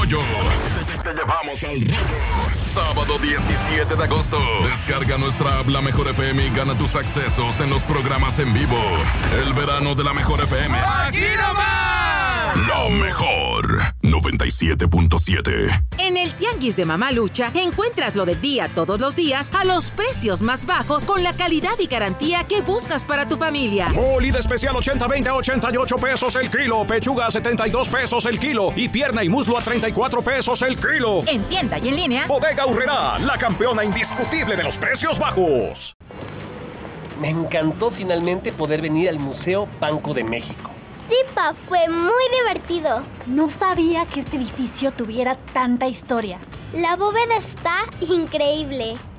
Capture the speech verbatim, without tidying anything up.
rollo. Te llevamos al rollo. Sábado diecisiete de agosto. Descarga nuestra app La Mejor F M y gana tus accesos en los programas en vivo. El verano de La Mejor F M. ¡Aquí nomás! La mejor. noventa y siete punto siete. En el Tianguis de Mamalucha encuentras lo del día todos los días a los precios más bajos con la calidad y garantía que buscas para tu familia. Molida especial ochenta veinte a ochenta y ocho pesos el kilo. Pechuga a setenta y dos pesos el kilo. Y pierna y muslo a treinta y cuatro pesos el kilo. En tienda y en línea. Bodega Aurrerá, la campeona indiscutible de los precios bajos. Me encantó finalmente poder venir al Museo Banco de México. Sí, pa, fue muy divertido. No sabía que este edificio tuviera tanta historia. La bóveda está increíble.